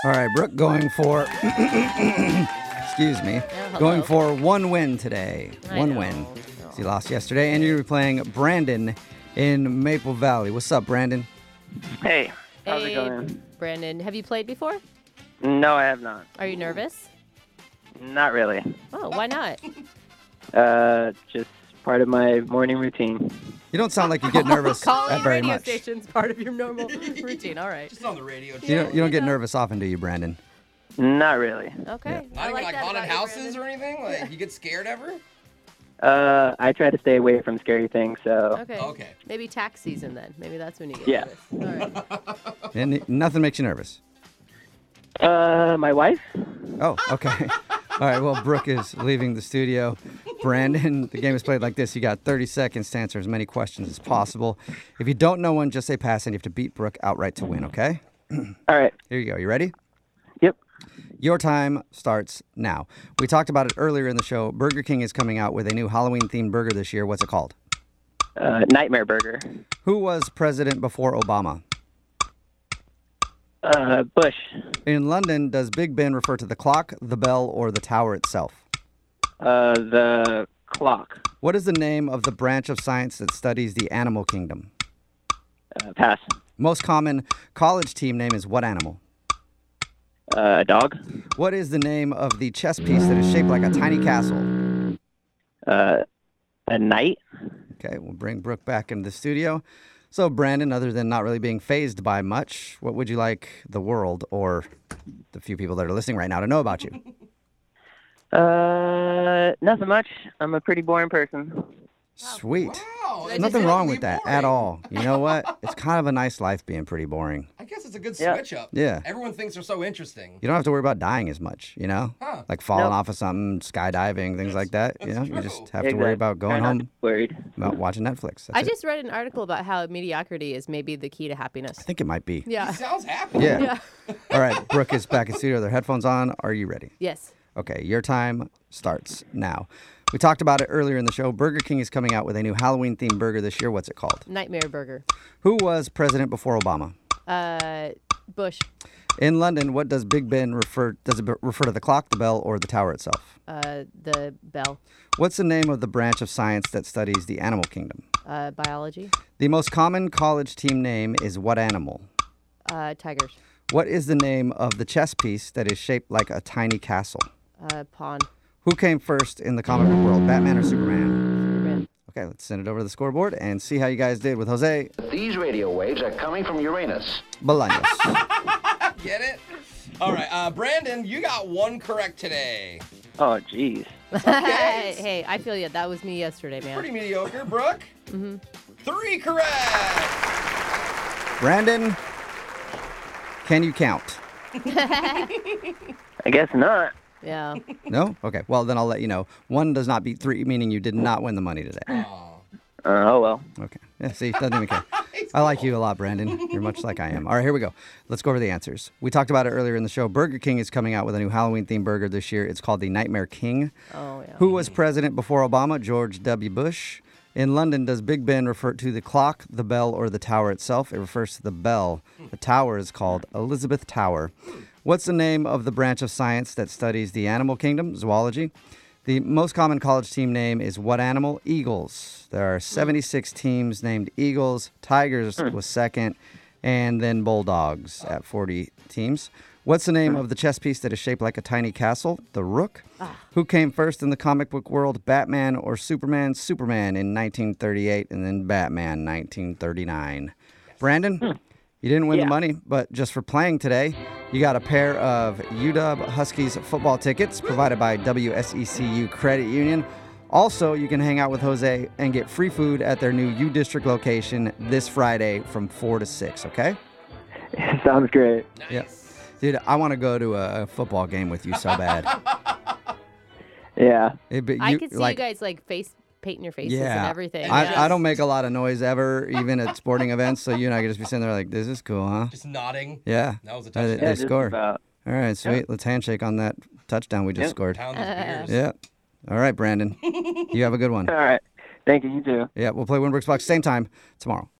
All right, Brooke going for, excuse me, going for one win today. One win. He lost yesterday, and you're playing Brandon in Maple Valley. What's up, Brandon? Hey, how's it going? Brandon, have you played before? No, I have not. Are you nervous? Not really. Oh, why not? Just part of my morning routine. You don't sound like you get nervous Calling very radio much. station's part of your normal routine. All right. Just on the radio. You don't get nervous often, do you, Brandon? Not really. Okay. Not even like haunted houses or anything? Like, you get scared ever? I try to stay away from scary things, so. Okay. Maybe tax season then. Maybe that's when you get Yeah. nervous. All right. And nothing makes you nervous? My wife? Oh, okay. All right, well, Brooke is leaving the studio. Brandon, the game is played like this. You got 30 seconds to answer as many questions as possible. If you don't know one, just say pass, and you have to beat Brooke outright to win, okay? All right. Here you go. You ready? Yep. Your time starts now. We talked about it earlier in the show. Burger King is coming out with a new Halloween-themed burger this year. What's it called? Nightmare Burger. Who was president before Obama? Bush. In London, does Big Ben refer to the clock, the bell, or the tower itself? The clock. What is the name of the branch of science that studies the animal kingdom? Pass. Most common college team name is what animal? A dog. What is the name of the chess piece that is shaped like a tiny castle? A knight. Okay, we'll bring Brooke back into the studio. So, Brandon, other than not really being fazed by much, what would you like the world or the few people that are listening right now to know about you? Nothing much. I'm a pretty boring person. Sweet. Wow. There's nothing wrong with that at all. You know what? It's kind of a nice life being pretty boring. I guess it's a good Yeah. switch up. Yeah. Everyone thinks they're so interesting. You don't have to worry about dying as much, you know? Huh. Like falling Nope. off of something, skydiving, things like that. You know, That's you true. just have to worry about going Try not to home, be worried. about watching Netflix. That's I it. just read an article about how mediocrity is maybe the key to happiness. I think it might be. Yeah. Sounds happy. Yeah. All right, Brooke is back in studio with her headphones on. Are you ready? Yes. Okay, your time starts now. We talked about it earlier in the show. Burger King is coming out with a new Halloween-themed burger this year. What's it called? Nightmare Burger. Who was president before Obama? Bush. In London, what does Big Ben refer? Does it refer to the clock, the bell, or the tower itself? The bell. What's the name of the branch of science that studies the animal kingdom? Biology. The most common college team name is what animal? Tigers. What is the name of the chess piece that is shaped like a tiny castle? Pawn. Who came first in the comic book world, Batman or Superman? Superman. Okay, let's send it over to the scoreboard and see how you guys did with Jose These radio waves are coming from Uranus. Bolaños. Get it? All right, Brandon, you got one correct today. Oh, jeez. Hey, I feel you. That was me yesterday, man. Pretty mediocre. Brooke? Mm-hmm. 3 correct. Brandon, can you count? I guess not. Yeah. No? Okay, well, then I'll let you know. 1 does not beat 3, meaning you did not win the money today. Oh, well. Okay. Yeah, see, doesn't even care. I like you a lot, Brandon. You're much like I am. All right, here we go. Let's go over the answers. We talked about it earlier in the show. Burger King is coming out with a new Halloween-themed burger this year. It's called the Nightmare King. Oh, yeah. Who was president before Obama? George W. Bush. In London, does Big Ben refer to the clock, the bell, or the tower itself? It refers to the bell. The tower is called Elizabeth Tower. What's the name of the branch of science that studies the animal kingdom? Zoology. The most common college team name is what animal? Eagles. There are 76 teams named Eagles. Tigers was second, and then Bulldogs at 40 teams. What's the name of the chess piece that is shaped like a tiny castle? The Rook. Who came first in the comic book world, Batman or Superman? Superman in 1938, and then Batman 1939. Brandon, you didn't win the money, but just for playing today, you got a pair of UW Huskies football tickets provided by WSECU Credit Union. Also, you can hang out with Jose and get free food at their new U District location this Friday from 4 to 6, okay? Sounds great. Nice. Yeah. Dude, I want to go to a football game with you so bad. Yeah. I could see you guys like painting your faces and everything. I don't make a lot of noise ever, even at sporting events, so you and I could just be sitting there like, this is cool, huh? Just nodding. Yeah. That was a They touchdown. just score. about. All right, sweet. Let's handshake on that touchdown we just scored. Pound those beers. Yeah. All right, Brandon. You have a good one. All right. Thank you. You too. Yeah, we'll play Winbrook's Box same time tomorrow.